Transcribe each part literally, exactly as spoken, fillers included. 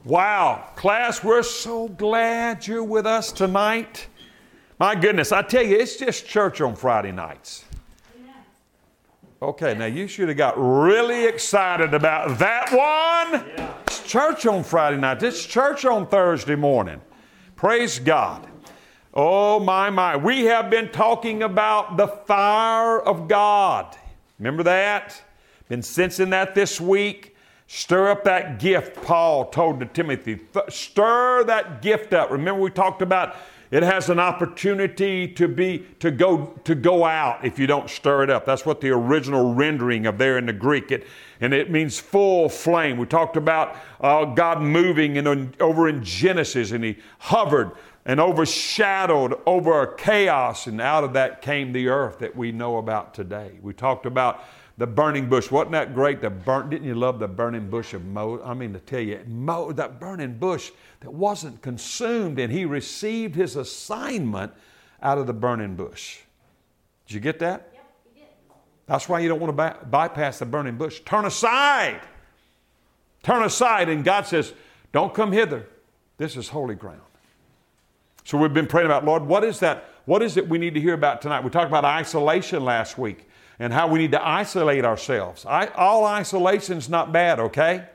Wow, class, we're so glad you're with us tonight. My goodness, I tell you, it's just church on Friday nights. Okay, now you should have got really excited about that one. Yeah. It's church on Friday night. It's church on Thursday morning. Praise God. Oh, my, my. We have been talking about the fire of God. Remember that? Been sensing that this week. Stir up that gift, Paul told to Timothy. Stir that gift up. Remember we talked about it has an opportunity to be to go to go out if you don't stir it up. That's what the original rendering of there in the Greek. It and it means full flame. We talked about uh, God moving and over in Genesis, and He hovered and overshadowed over chaos, and out of that came the earth that we know about today. We talked about the burning bush. Wasn't that great? The burn, didn't you love the burning bush of Moses? I mean, to tell you, Mo, that burning bush that wasn't consumed, and he received his assignment out of the burning bush. Did you get that? Yep, he did. That's why you don't want to by, bypass the burning bush. Turn aside. Turn aside. And God says, don't come hither. This is holy ground. So we've been praying about, Lord, what is that? What is it we need to hear about tonight? We talked about isolation last week, and how we need to isolate ourselves. I, all isolation's not bad, okay? Amen.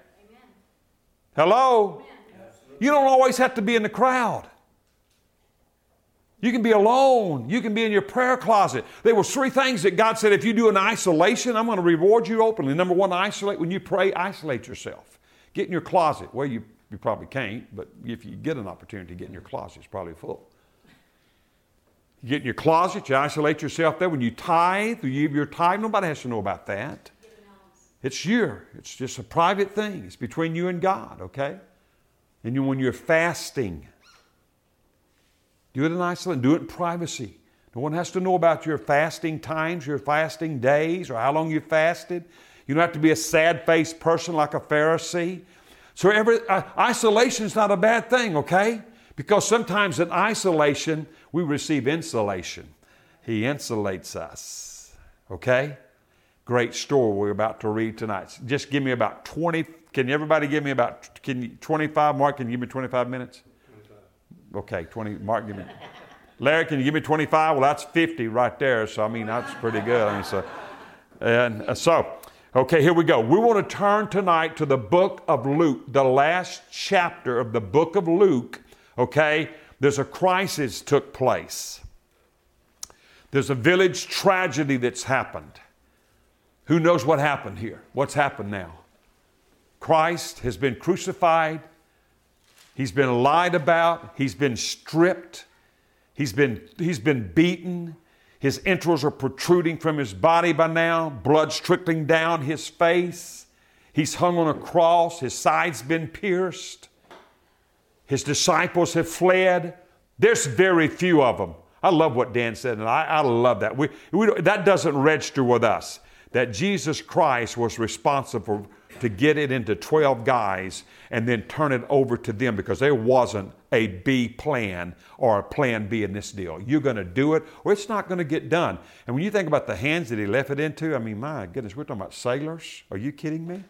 Hello? Amen. You don't always have to be in the crowd. You can be alone. You can be in your prayer closet. There were three things that God said, if you do an isolation, I'm going to reward you openly. Number one, isolate. When you pray, isolate yourself. Get in your closet. Well, you, you probably can't, but if you get an opportunity to get in your closet, it's probably full. You get in your closet, you isolate yourself there. When you tithe, you give your tithe, nobody has to know about that. It's your, it's just a private thing. It's between you and God, okay? And you, when you're fasting, do it in isolation, do it in privacy. No one has to know about your fasting times, your fasting days, or how long you fasted. You don't have to be a sad-faced person like a Pharisee. So every, uh, isolation is not a bad thing, okay? Because sometimes in isolation, we receive insulation. He insulates us. Okay? Great story we're about to read tonight. Just give me about twenty. Can everybody give me about can you, twenty-five? Mark, can you give me twenty-five minutes? twenty-five. Okay, twenty. Mark, give me. Larry, can you give me twenty-five? Well, that's fifty right there. So, I mean, that's pretty good. I mean, so, and uh, so, okay, here we go. We want to turn tonight to the book of Luke, the last chapter of the book of Luke. Okay, there's a crisis took place. There's a village tragedy that's happened. Who knows what happened here? What's happened now? Christ has been crucified. He's been lied about. He's been stripped. He's been, he's been beaten. His entrails are protruding from his body by now. Blood's trickling down his face. He's hung on a cross. His side's been pierced. His disciples have fled. There's very few of them. I love what Dan said, and I, I love that. We, we, that doesn't register with us, that Jesus Christ was responsible to get it into twelve guys and then turn it over to them, because there wasn't a B plan or a plan B in this deal. You're going to do it or it's not going to get done. And when you think about the hands that he left it into, I mean, my goodness, we're talking about sailors. Are you kidding me?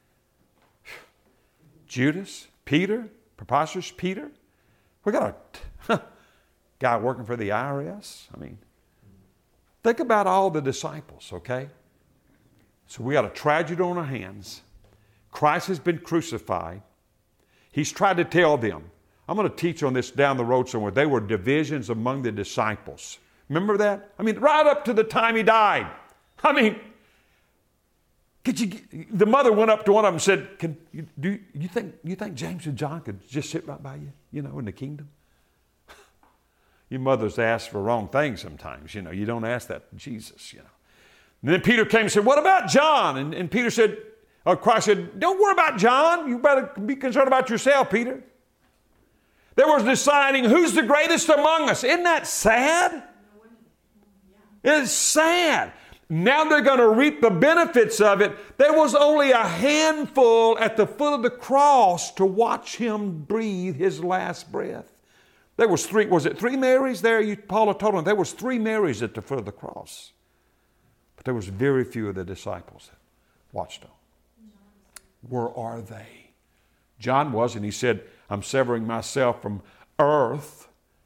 Judas, Peter, preposterous Peter. We got a guy working for the I R S. I mean, think about all the disciples, okay? So we got a tragedy on our hands. Christ has been crucified. He's tried to tell them. I'm going to teach on this down the road somewhere. There were divisions among the disciples. Remember that? I mean, right up to the time he died. I mean, could you? The mother went up to one of them and said, "Can you do you think you think James and John could just sit right by you? You know, in the kingdom." You mothers ask for wrong things sometimes. You know, you don't ask that to Jesus. You know. And then Peter came and said, "What about John?" And, and Peter said, or Christ said, "Don't worry about John. You better be concerned about yourself, Peter." There was deciding who's the greatest among us. Isn't that sad? It's sad. Now they're going to reap the benefits of it. There was only a handful at the foot of the cross to watch him breathe his last breath. There was three, was it three Marys there? You, Paula told them there was three Marys at the foot of the cross. But there was very few of the disciples that watched them. Where are they? John was, and he said, I'm severing myself from earth.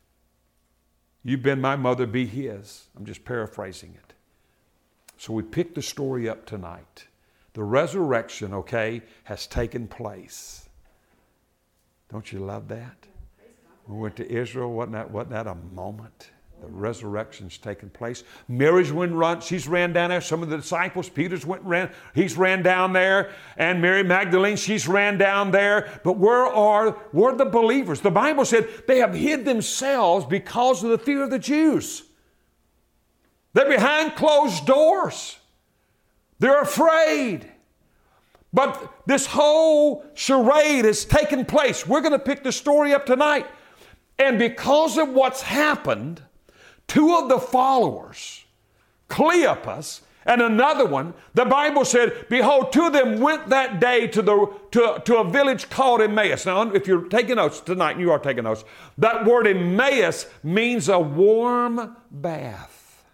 You've been my mother, be his. I'm just paraphrasing it. So we picked the story up tonight. The resurrection, okay, has taken place. Don't you love that? We went to Israel. Wasn't that, wasn't that a moment? The resurrection's taken place. Mary's went run. She's ran down there. Some of the disciples, Peter's went and ran. He's ran down there. And Mary Magdalene, she's ran down there. But where are, where are the believers? The Bible said they have hid themselves because of the fear of the Jews. They're behind closed doors. They're afraid. But this whole charade has taken place. We're going to pick the story up tonight. And because of what's happened, two of the followers, Cleopas and another one, the Bible said, behold, two of them went that day to, the, to, to a village called Emmaus. Now, if you're taking notes tonight, and you are taking notes, that word Emmaus means a warm bath.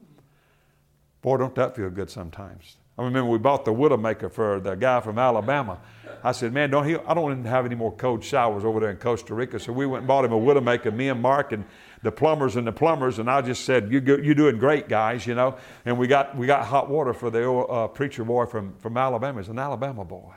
Boy, don't that feel good sometimes. I remember we bought the Widowmaker for the guy from Alabama. I said, man, don't he, I don't want him to have any more cold showers over there in Costa Rica. So we went and bought him a Widowmaker, me and Mark and the plumbers and the plumbers. And I just said, you go, you're doing great, guys, you know. And we got we got hot water for the old uh, preacher boy from, from Alabama. He's an Alabama boy.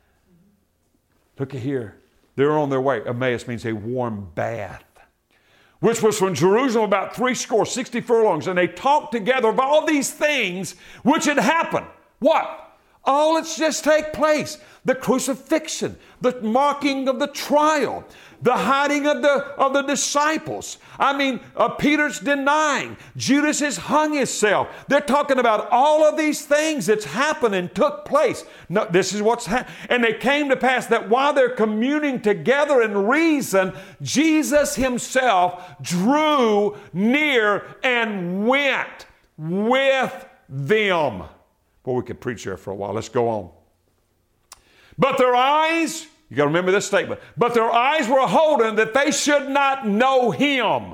Look at here. They're on their way. Emmaus means a warm bath, which was from Jerusalem about three score, sixty furlongs. And they talked together of all these things which had happened. What? All that's just take place. The crucifixion, the marking of the trial, the hiding of the, of the disciples. I mean, uh, Peter's denying. Judas has hung himself. They're talking about all of these things that's happened and took place. No, this is what's happened. And it came to pass that while they're communing together in reason, Jesus himself drew near and went with them. Boy, we could preach there for a while. Let's go on. But their eyes, you got to remember this statement, but their eyes were holden that they should not know him.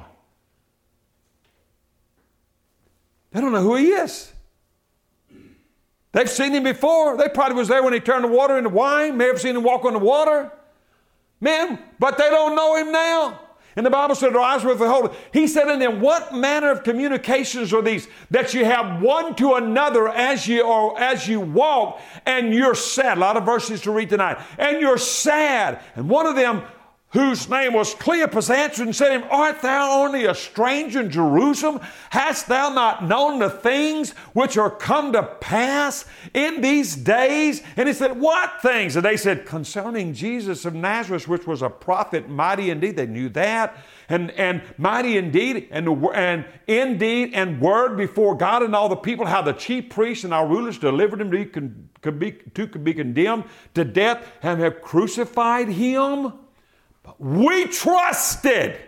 They don't know who he is. They've seen him before. They probably was there when he turned the water into wine. May have seen him walk on the water. Man, but they don't know him now. And the Bible said their eyes were beholden. He said in them, what manner of communications are these that you have one to another as you or as you walk, and you're sad. A lot of verses to read tonight. And you're sad. And one of them, whose name was Cleopas, answered and said to him, art thou only a stranger in Jerusalem? Hast thou not known the things which are come to pass in these days? And he said, what things? And they said, concerning Jesus of Nazareth, which was a prophet, mighty indeed. They knew that. And, and mighty indeed, and, and indeed, and word before God and all the people, how the chief priests and our rulers delivered him to con, could be, to could be condemned to death and have crucified him. We trusted.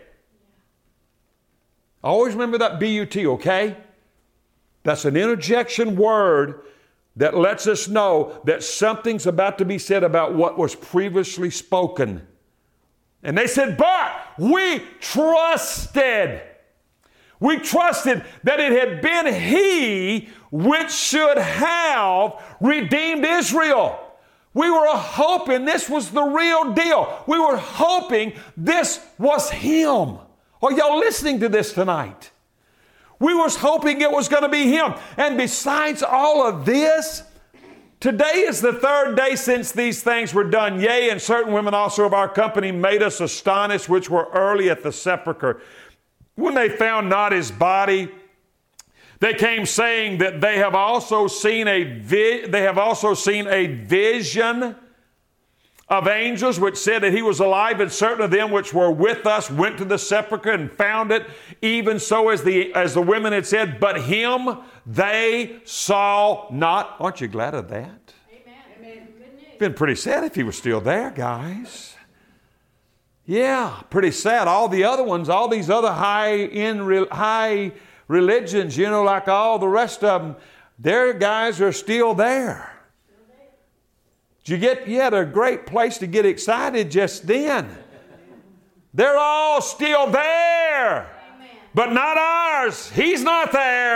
Always remember that B U T, okay? That's an interjection word that lets us know that something's about to be said about what was previously spoken. And they said, but we trusted. We trusted that it had been he which should have redeemed Israel. We were hoping this was the real deal. We were hoping this was him. Are y'all listening to this tonight? We was hoping it was going to be him. And besides all of this, today is the third day since these things were done. Yea, and certain women also of our company made us astonished, which were early at the sepulchre. When they found not his body, they came saying that they have also seen a vi- they have also seen a vision of angels which said that he was alive, and certain of them which were with us went to the sepulchre and found it, even so as the as the women had said, but him they saw not. Aren't you glad of that? Amen. Been pretty sad if he was still there, guys. Yeah, pretty sad. All the other ones, all these other high in high religions, you know, like all the rest of them, their guys are still there. Did you get, you had a great place to get excited just then. They're all still there, but not ours. He's not there.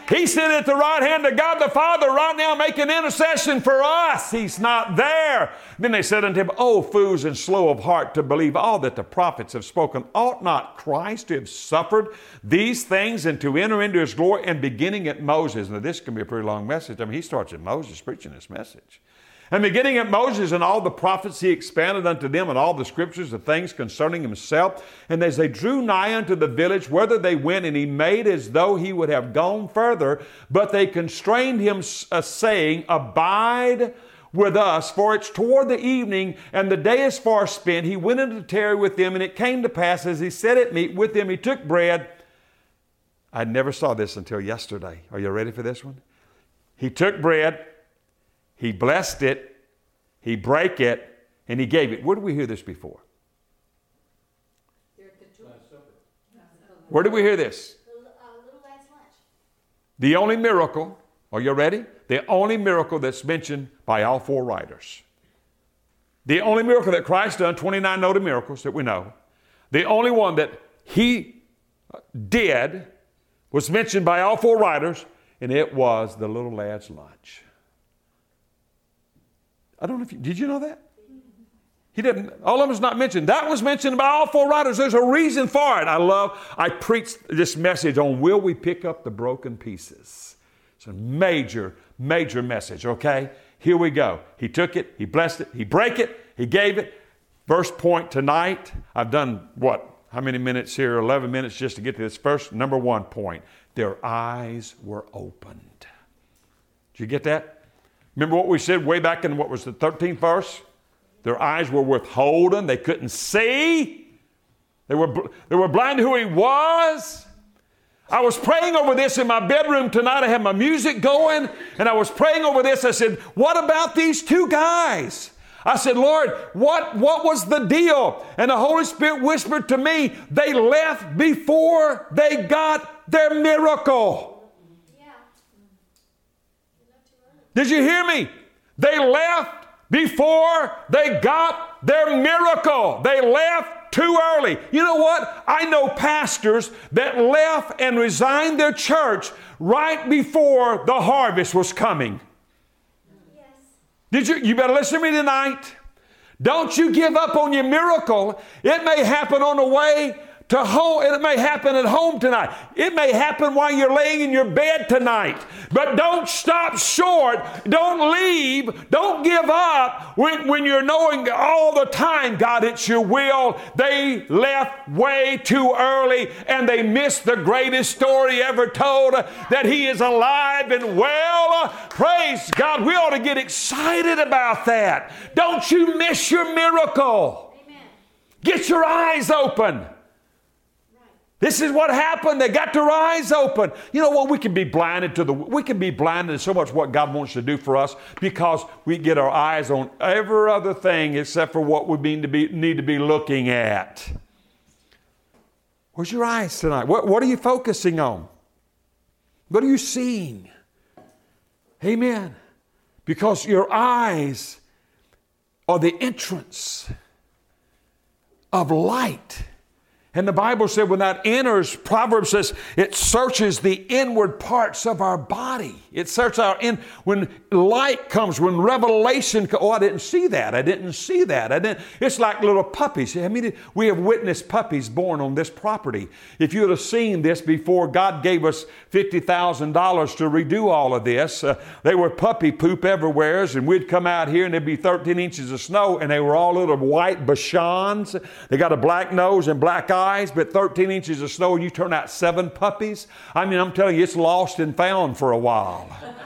He's sitting at the right hand of God the Father right now making intercession for us. He's not there. Then they said unto him, O fools and slow of heart to believe all that the prophets have spoken. Ought not Christ to have suffered these things and to enter into his glory? And beginning at Moses. Now this can be a pretty long message. I mean, he starts at Moses preaching this message. And beginning at Moses and all the prophets, he expanded unto them in all the scriptures the things concerning himself. And as they drew nigh unto the village, whither they went, and he made as though he would have gone further, but they constrained him, uh, saying, Abide with us, for it's toward the evening, and the day is far spent. He went into tarry with them, and it came to pass, as he sat at meat with them, he took bread. I never saw this until yesterday. Are you ready for this one? He took bread. He blessed it, he brake it, and he gave it. Where did we hear this before? Where did we hear this? The only miracle, are you ready? The only miracle that's mentioned by all four writers. The only miracle that Christ done, twenty-nine noted miracles that we know. The only one that he did was mentioned by all four writers, and it was the little lad's lunch. I don't know if you, did you know that? He didn't, all of them is not mentioned. That was mentioned by all four writers. There's a reason for it. I love, I preached this message on will we pick up the broken pieces. It's a major, major message, okay? Here we go. He took it, he blessed it, he brake it, he gave it. First point tonight, I've done what? How many minutes here? eleven minutes just to get to this first, number one point. Their eyes were opened. Did you get that? Remember what we said way back in what was the thirteenth verse? Their eyes were withholden. They couldn't see. They were, they were blind to who he was. I was praying over this in my bedroom tonight. I had my music going, and I was praying over this. I said, what about these two guys? I said, Lord, what, what was the deal? And the Holy Spirit whispered to me, they left before they got their miracle. Did you hear me? They left before they got their miracle. They left too early. You know what? I know pastors that left and resigned their church right before the harvest was coming. Yes. Did you? You better listen to me tonight. Don't you give up on your miracle. It may happen on the way to home. It may happen at home tonight. It may happen while you're laying in your bed tonight. But don't stop short. Don't leave. Don't give up when, when you're knowing all the time, God, it's your will. They left way too early and they missed the greatest story ever told, that he is alive and well. Praise God. We ought to get excited about that. Don't you miss your miracle. Amen. Get your eyes open. This is what happened. They got their eyes open. You know what? We can be blinded to the, we can be blinded to so much what God wants to do for us because we get our eyes on every other thing except for what we need to be, need to be looking at. Where's your eyes tonight? What, what are you focusing on? What are you seeing? Amen. Because your eyes are the entrance of light. And the Bible said when that enters, Proverbs says, it searches the inward parts of our body. It searches our in when light comes, when revelation comes. Oh, I didn't see that. I didn't see that. I didn't. It's like little puppies. I mean, we have witnessed puppies born on this property. If you would have seen this before God gave us fifty thousand dollars to redo all of this, uh, they were puppy poop everywhere, and we'd come out here and there'd be thirteen inches of snow, and they were all little white Bashans. They got a black nose and black eyes, but thirteen inches of snow, and you turn out seven puppies. I mean, I'm telling you, it's lost and found for a while.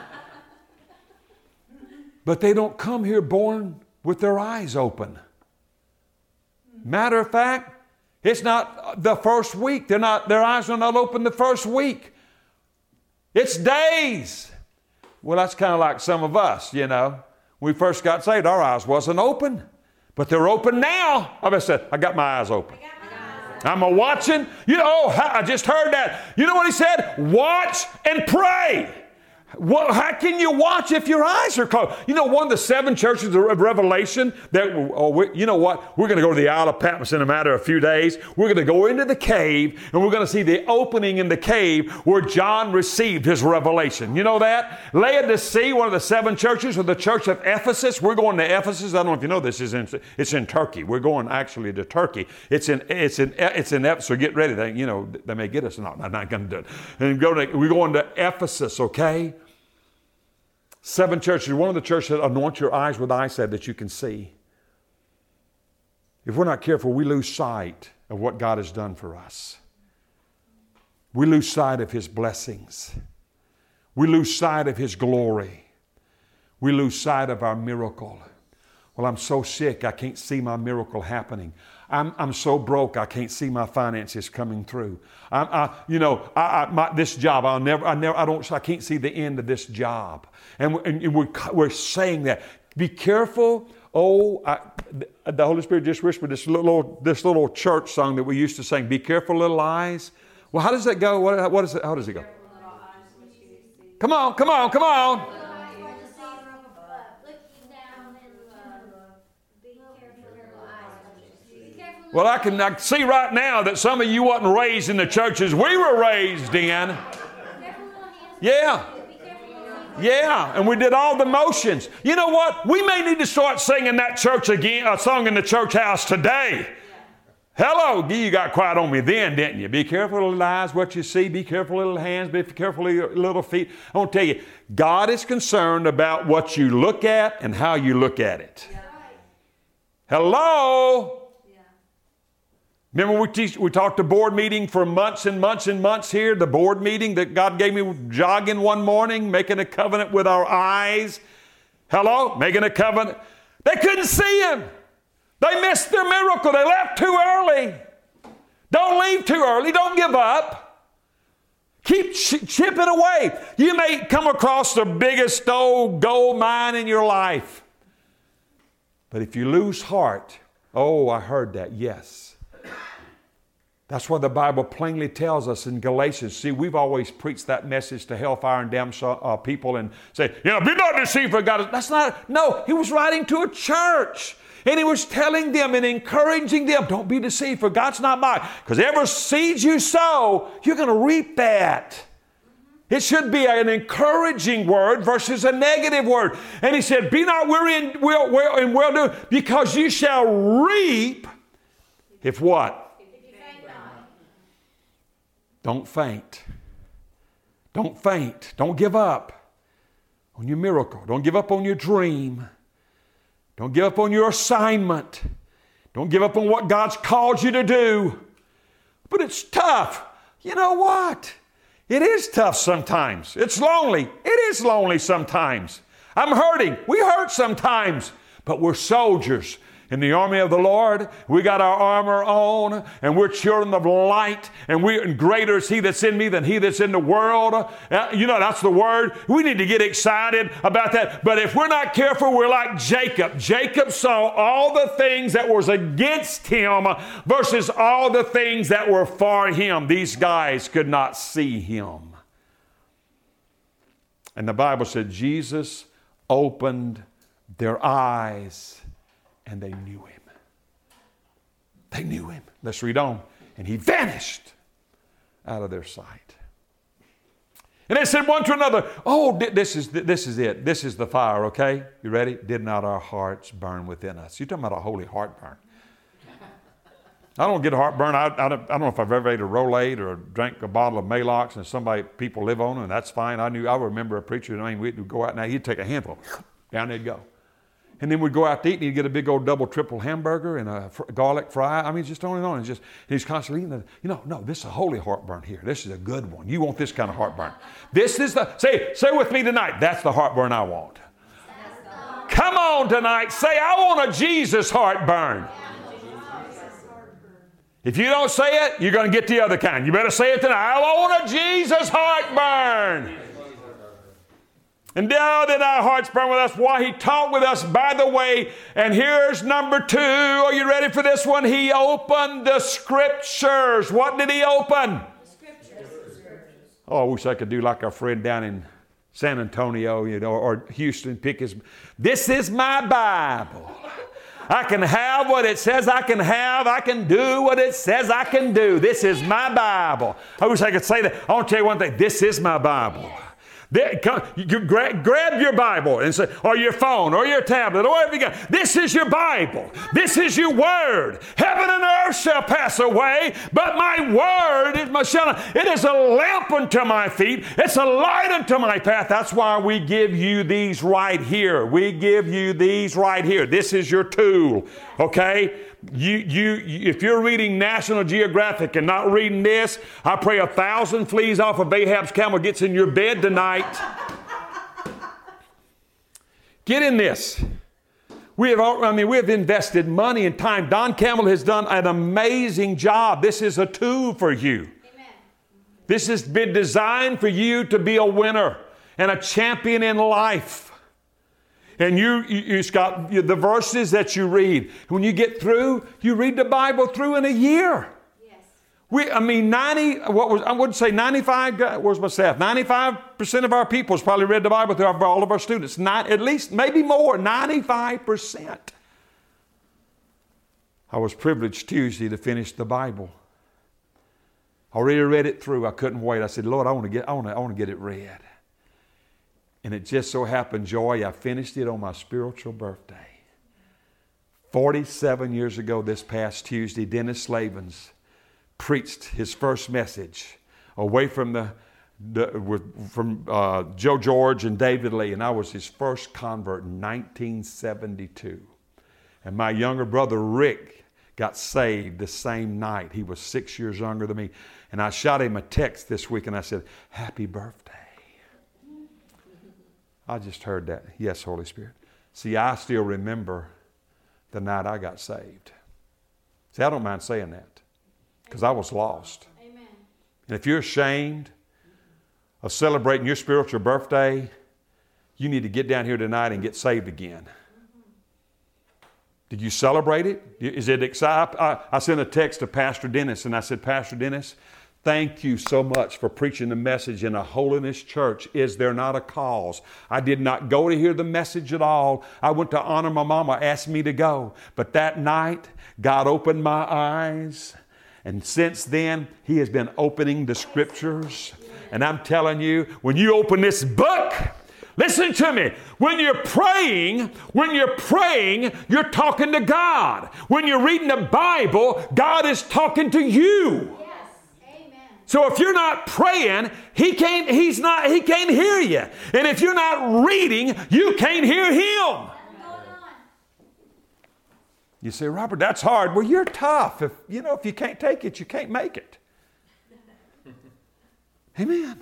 But they don't come here born with their eyes open. Matter of fact, it's not the first week. They're not, their eyes are not open the first week. It's days. Well, that's kind of like some of us, you know. When we first got saved, our eyes wasn't open. But they're open now. I said, I got my eyes open. I'm a watching. You know, I just heard that. You know what he said? Watch and pray. Well, how can you watch if your eyes are closed? You know, one of the seven churches of Revelation, that, oh, we, you know what? We're going to go to the Isle of Patmos in a matter of a few days. We're going to go into the cave, and we're going to see the opening in the cave where John received his revelation. You know that? Laodicea, one of the seven churches, or the church of Ephesus. We're going to Ephesus. I don't know if you know this. Is in, it's in Turkey. We're going actually to Turkey. It's in it's in it's in Ephesus. So get ready. They, you know, they may get us. No, I'm not going to do it. And go to, we're going to Ephesus. Okay. Seven churches. One of the churches that anoint your eyes with eye salve that you can see. If we're not careful, we lose sight of what God has done for us. We lose sight of His blessings. We lose sight of His glory. We lose sight of our miracle. Well, I'm so sick, I can't see my miracle happening. I'm, I'm so broke, I can't see my finances coming through. I'm, I, you know, I, I, my, this job, I'll never, I never, I don't, I can't see the end of this job. And, and we're, we're saying that. Be careful. Oh, I, the Holy Spirit just whispered this little, this little church song that we used to sing. Be careful, little eyes. Well, how does that go? What, what is it? How does it go? Come on, come on, come on. Well, I can, I can see right now that some of you wasn't raised in the churches we were raised in. Yeah. Yeah, and we did all the motions. You know what? We may need to start singing that church again, a song in the church house today. Hello, you got quiet on me then, didn't you? Be careful, little eyes, what you see. Be careful, little hands. Be careful, little feet. I want to tell you, God is concerned about what you look at and how you look at it. Hello? Remember we, teach, we talked a board meeting for months and months and months here, the board meeting that God gave me jogging one morning, making a covenant with our eyes. Hello? Making a covenant. They couldn't see Him. They missed their miracle. They left too early. Don't leave too early. Don't give up. Keep ch- chipping away. You may come across the biggest old gold mine in your life. But if you lose heart, oh, I heard that, yes. That's what the Bible plainly tells us in Galatians. See, we've always preached that message to hellfire and damn uh, people and say, you know, be not deceived for God. That's not, no, he was writing to a church. And he was telling them and encouraging them, don't be deceived for God's not mine. Because every seed you sow, you're going to reap that. It should be an encouraging word versus a negative word. And he said, be not weary in well, well, in well doing, because you shall reap if what? Don't faint. Don't faint. Don't give up on your miracle. Don't give up on your dream. Don't give up on your assignment. Don't give up on what God's called you to do. But it's tough. You know what? It is tough sometimes. It's lonely. It is lonely sometimes. I'm hurting. We hurt sometimes. But we're soldiers in the army of the Lord. We got our armor on, and we're children of light, and we and greater is He that's in me than he that's in the world. Uh, you know, that's the word. We need to get excited about that. But if we're not careful, we're like Jacob. Jacob saw all the things that was against him versus all the things that were for him. These guys could not see him. And the Bible said Jesus opened their eyes, and they knew Him. They knew Him. Let's read on. And He vanished out of their sight. And they said one to another, oh, this is, this is it. This is the fire, okay? You ready? Did not our hearts burn within us? You're talking about a holy heartburn. I don't get a heartburn. I, I, don't, I don't know if I've ever ate a Rolade or drank a bottle of Malox and somebody, people live on it, and that's fine. I knew, I remember a preacher, I mean, we'd go out now, he'd take a handful, down they'd go. And then we'd go out to eat, and he'd get a big old double, triple hamburger and a fr- garlic fry. I mean, just on and on. And just, he's constantly eating. The, you know, no, this is a holy heartburn here. This is a good one. You want this kind of heartburn. This is the, say, say with me tonight, that's the heartburn I want. Come on tonight. Say, I want a Jesus heartburn. If you don't say it, you're going to get the other kind. You better say it tonight. I want a Jesus heartburn. And now that our hearts burn with us, why He talked with us by the way. And here's number two. Are you ready for this one? He opened the Scriptures. What did He open? The Scriptures. Oh, I wish I could do like our friend down in San Antonio, you know, or Houston, pick his. This is my Bible. I can have what it says I can have. I can do what it says I can do. This is my Bible. I wish I could say that. I want to tell you one thing. This is my Bible. There, come, you grab, grab your Bible and say, or your phone, or your tablet, or whatever you got. This is your Bible. This is your word. Heaven and earth shall pass away, but my word is my shall. It is a lamp unto my feet. It's a light unto my path. That's why we give you these right here. We give you these right here. This is your tool. Okay. You, you, if you're reading National Geographic and not reading this, I pray a thousand fleas off of Ahab's camel gets in your bed tonight. Get in this. We have, I mean, we have invested money and time. Don Campbell has done an amazing job. This is a tool for you. Amen. This has been designed for you to be a winner and a champion in life. And you, you, you've got the verses that you read. When you get through, you read the Bible through in a year. Yes. We, I mean, ninety. What was I would say ninety-five. Where's my staff? Ninety-five percent of our people has probably read the Bible through all of our students. Not at least, maybe more. Ninety-five percent. I was privileged Tuesday to finish the Bible. I already read it through. I couldn't wait. I said, Lord, I want to get. I want to. I want to get it read. And it just so happened, Joy, I finished it on my spiritual birthday. forty-seven years ago this past Tuesday, Dennis Slavens preached his first message away from the, the with, from uh, Joe George and David Lee. And I was his first convert in nineteen seventy-two. And my younger brother, Rick, got saved the same night. He was six years younger than me. And I shot him a text this week and I said, happy birthday. I just heard that. Yes, Holy Spirit. See, I still remember the night I got saved. See, I don't mind saying that because I was lost. Amen. And if you're ashamed of celebrating your spiritual birthday, you need to get down here tonight and get saved again. Did you celebrate it? Is it exciting? I, I sent a text to Pastor Dennis and I said, Pastor Dennis, thank you so much for preaching the message in a holiness church. Is there not a cause? I did not go to hear the message at all. I went to honor my mama, asked me to go. But that night, God opened my eyes. And since then, He has been opening the scriptures. And I'm telling you, when you open this book, listen to me. When you're praying, when you're praying, you're talking to God. When you're reading the Bible, God is talking to you. So if you're not praying, he can't, he's not, he can't hear you. And if you're not reading, you can't hear him. You say, Robert, that's hard. Well, you're tough. If you know, if you can't take it, you can't make it. Amen.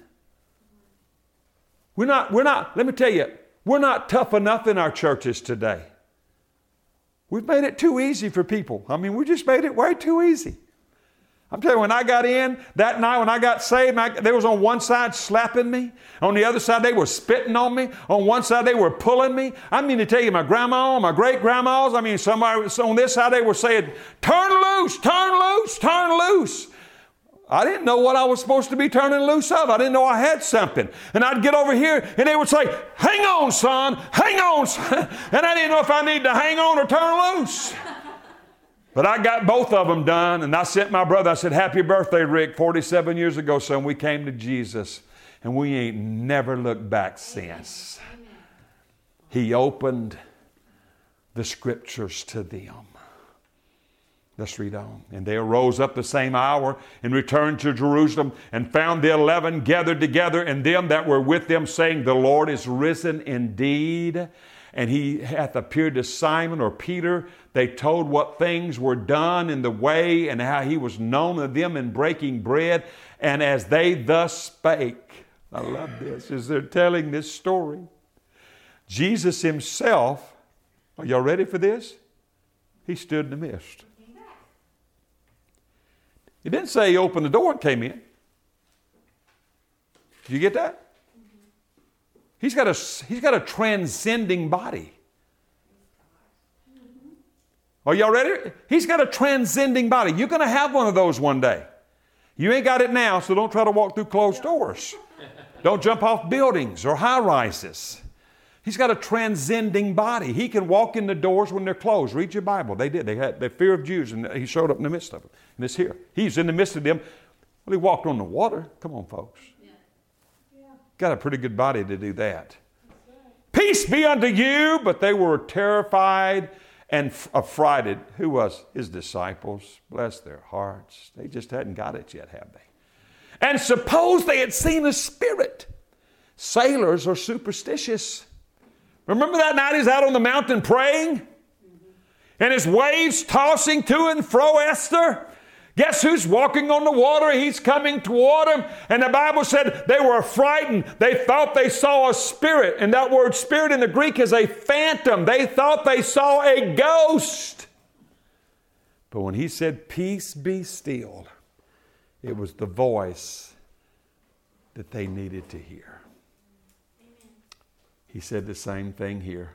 We're not, we're not, let me tell you, we're not tough enough in our churches today. We've made it too easy for people. I mean, we just made it way too easy. I'm telling you, when I got in that night, when I got saved, I, they was on one side slapping me. On the other side, they were spitting on me. On one side, they were pulling me. I mean to tell you, my grandma, my great-grandmas, I mean, somebody on this side, they were saying, turn loose, turn loose, turn loose. I didn't know what I was supposed to be turning loose of. I didn't know I had something. And I'd get over here, and they would say, hang on, son, hang on, son. And I didn't know if I needed to hang on or turn loose. But I got both of them done, and I sent my brother, I said, happy birthday, Rick. forty-seven years ago, son, we came to Jesus, and we ain't never looked back since. Amen. He opened the scriptures to them. Let's read on. And they arose up the same hour and returned to Jerusalem and found the eleven gathered together and them that were with them, saying, the Lord is risen indeed, and He hath appeared to Simon or Peter. They told what things were done in the way and how He was known of them in breaking bread. And as they thus spake, I love this, as they're telling this story, Jesus Himself, are y'all ready for this? He stood in the midst. He didn't say He opened the door and came in. Did you get that? He's got a, he's got a transcending body. Are y'all ready? He's got a transcending body. You're going to have one of those one day. You ain't got it now, so don't try to walk through closed doors. Don't jump off buildings or high rises. He's got a transcending body. He can walk in the doors when they're closed. Read your Bible. They did. They had the fear of Jews, and he showed up in the midst of them. And it's here. He's in the midst of them. Well, he walked on the water. Come on, folks. Yeah. Yeah. Got a pretty good body to do that. Peace be unto you, but they were terrified and affrighted. Who was? His disciples. Bless their hearts. They just hadn't got it yet, have they? And suppose they had seen a spirit. Sailors are superstitious. Remember that night he's out on the mountain praying? And his waves tossing to and fro, Esther? Guess who's walking on the water? He's coming toward them. And the Bible said they were frightened. They thought they saw a spirit. And that word spirit in the Greek is a phantom. They thought they saw a ghost. But when he said, peace be still, it was the voice that they needed to hear. He said the same thing here.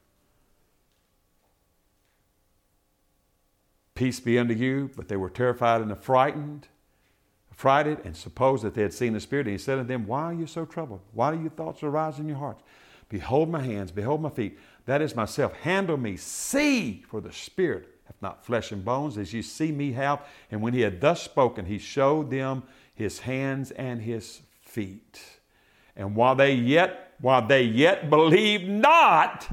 Peace be unto you, but they were terrified and affrighted, affrighted, and supposed that they had seen the Spirit. And he said unto them, why are you so troubled? Why do your thoughts arise in your hearts? Behold my hands, behold my feet. That is myself. Handle me. See, for the Spirit hath not flesh and bones, as you see me have. And when he had thus spoken, he showed them his hands and his feet. And while they yet, while they yet believed not,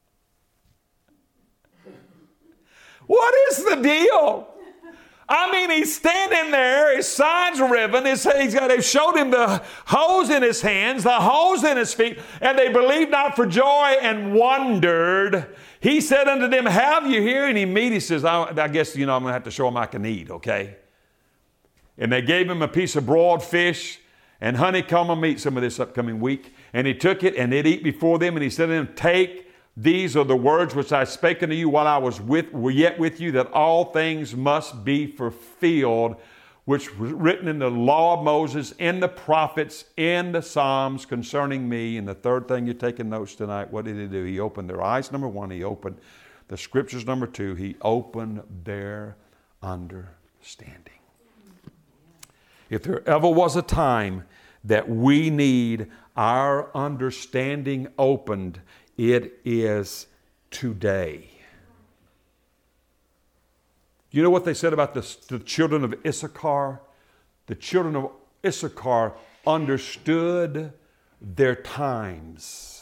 what is the deal? I mean, he's standing there, his sides riven, his, he's got, they've showed him the hose in his hands, the hose in his feet, and they believed not for joy and wondered. He said unto them, have you here any meat? He says, I, I guess, you know, I'm going to have to show him I can eat, okay? And they gave him a piece of broiled fish and honeycomb and meat some of this upcoming week. And he took it and did eat before them, and he said to them, take, these are the words which I spake unto you while I was with, yet with you, that all things must be fulfilled, which was written in the law of Moses, in the prophets, in the Psalms concerning me. And the third thing you're taking notes tonight, what did he do? He opened their eyes, number one. He opened the scriptures, number two. He opened their understanding. If there ever was a time that we need our understanding opened, it is today. You know what they said about the, the children of Issachar? The children of Issachar understood their times.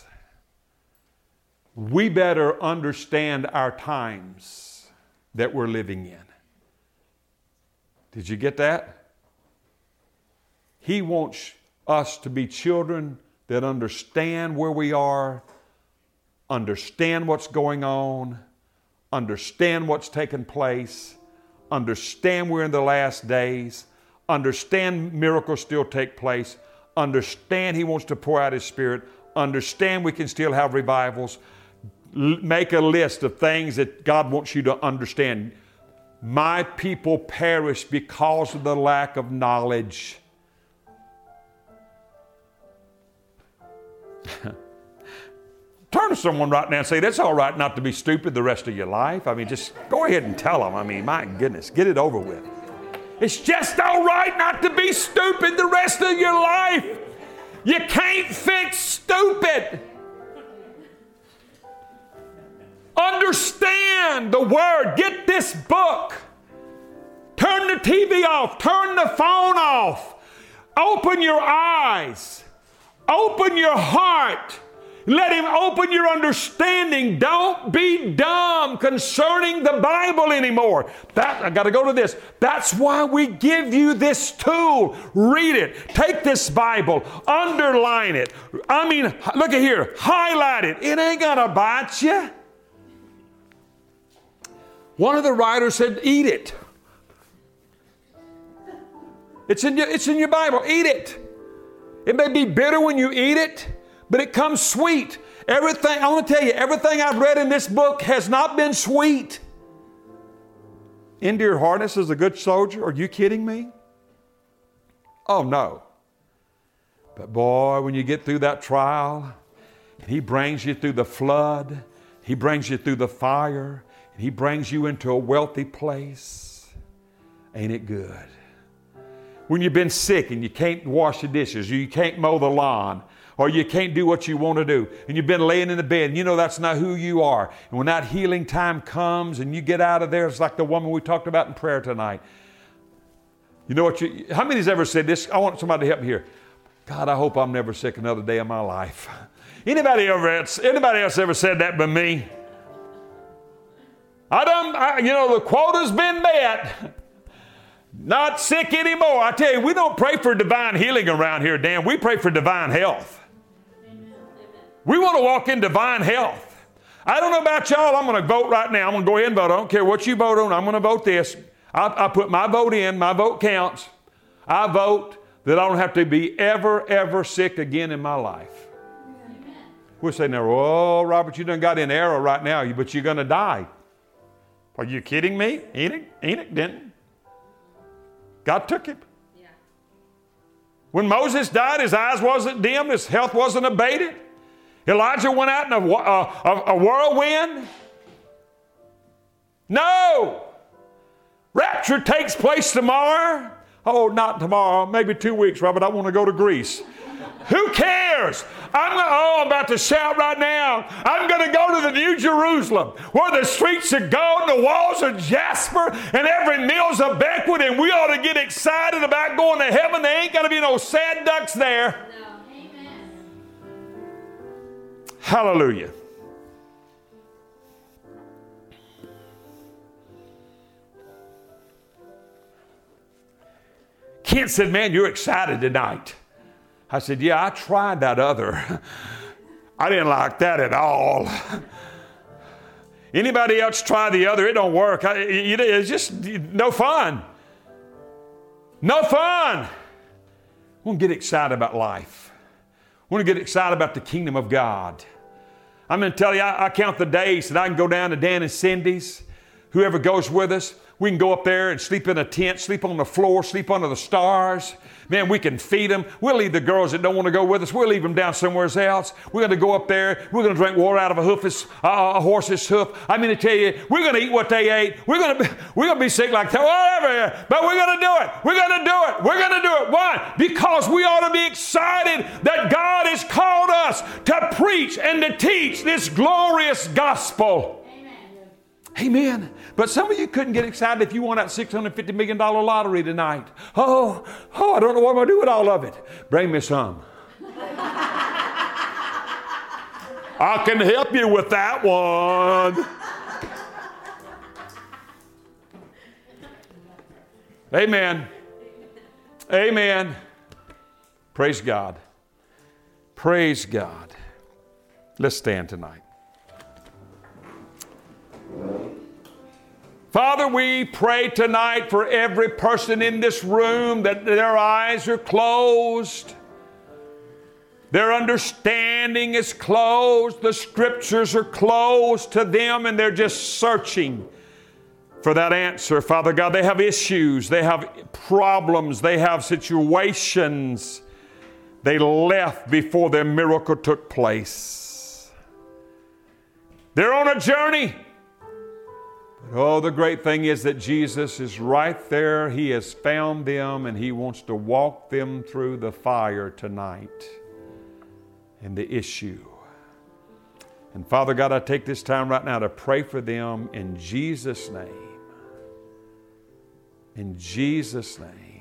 We better understand our times that we're living in. Did you get that? He wants us to be children that understand where we are, understand what's going on, understand what's taken place, understand we're in the last days, understand miracles still take place, understand He wants to pour out His Spirit, understand we can still have revivals. L- make a list of things that God wants you to understand. My people perish because of the lack of knowledge. Turn to someone right now and say, that's all right not to be stupid the rest of your life. I mean, just go ahead and tell them. I mean, my goodness, get it over with. It's just all right not to be stupid the rest of your life. You can't fix stupid. Understand the Word. Get this book. Turn the T V off. Turn the phone off. Open your eyes. Open your heart. Let Him open your understanding. Don't be dumb concerning the Bible anymore. That, I got to go to this. That's why we give you this tool. Read it. Take this Bible. Underline it. I mean, look at here. Highlight it. It ain't going to bite you. One of the writers said, eat it. It's in your, it's in your Bible. Eat it. It may be bitter when you eat it, but it comes sweet. Everything, I want to tell you, everything I've read in this book has not been sweet. Endure hardness as a good soldier. Are you kidding me? Oh, no. But boy, when you get through that trial, and He brings you through the flood, He brings you through the fire, and He brings you into a wealthy place, ain't it good? When you've been sick and you can't wash the dishes, or you can't mow the lawn, or you can't do what you want to do, and you've been laying in the bed, and you know that's not who you are. And when that healing time comes and you get out of there, it's like the woman we talked about in prayer tonight. You know what you, how many's ever said this? I want somebody to help me here. God, I hope I'm never sick another day of my life. Anybody ever, anybody else ever said that but me? I done, I, you know, the quota's been met. Not sick anymore. I tell you, we don't pray for divine healing around here, Dan. We pray for divine health. Amen. We want to walk in divine health. I don't know about y'all. I'm going to vote right now. I'm going to go ahead and vote. I don't care what you vote on. I'm going to vote this. I, I put my vote in. My vote counts. I vote that I don't have to be ever, ever sick again in my life. Amen. We'll say now, oh, Robert, you done got in error right now, but you're going to die. Are you kidding me? Enoch, Enoch didn't. God took him. Yeah. When Moses died, his eyes wasn't dim, his health wasn't abated. Elijah went out in a, a, a whirlwind. No. Rapture takes place tomorrow. Oh, not tomorrow, maybe two weeks, Robert. I want to go to Greece. Who cares? I'm gonna, oh, I'm about to shout right now. I'm going to go to the New Jerusalem where the streets are gold and the walls are jasper and every meal's a banquet, and we ought to get excited about going to heaven. There ain't going to be no sad ducks there. No. Amen. Hallelujah. Kent said, man, you're excited tonight. I said, yeah, I tried that other. I didn't like that at all. Anybody else try the other? It don't work. I, it, it's just no fun. No fun. I want to get excited about life. I want to get excited about the kingdom of God. I'm going to tell you, I, I count the days that I can go down to Dan and Cindy's. Whoever goes with us, we can go up there and sleep in a tent, sleep on the floor, sleep under the stars. Man, we can feed them. We'll leave the girls that don't want to go with us. We'll leave them down somewhere else. We're going to go up there. We're going to drink water out of a, hoof's, uh, a horse's hoof. I mean to tell you, we're going to eat what they ate. We're going to be, we're going to be sick like that, whatever. But we're going to do it. We're going to do it. We're going to do it. Why? Because we ought to be excited that God has called us to preach and to teach this glorious gospel. Amen. Amen. But some of you couldn't get excited if you won that six hundred fifty million dollars lottery tonight. Oh, oh, I don't know what I'm going to do with all of it. Bring me some. I can help you with that one. Amen. Amen. Praise God. Praise God. Let's stand tonight. Father, we pray tonight for every person in this room that their eyes are closed. Their understanding is closed. The scriptures are closed to them, and they're just searching for that answer. Father God, they have issues. They have problems. They have situations they left before their miracle took place. They're on a journey. Oh, the great thing is that Jesus is right there. He has found them, and He wants to walk them through the fire tonight and the issue. And Father God, I take this time right now to pray for them in Jesus' name. In Jesus' name.